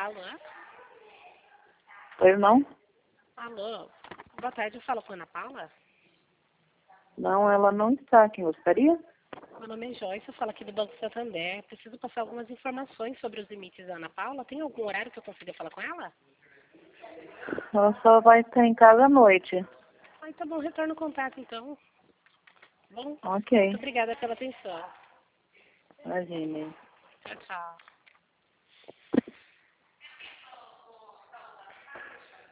Alô? Oi, irmão? Alô? Boa tarde, eu falo com a Ana Paula? Não, ela não está. Quem gostaria? Meu nome é Joyce, eu falo aqui do Banco Santander. Preciso passar algumas informações sobre os limites da Ana Paula. Tem algum horário que eu consiga falar com ela? Ela só vai estar em casa à noite. Ah, tá bom, retorno o contato então. Bom, Ok. muito obrigada pela atenção. Imagine. Tchau, tchau.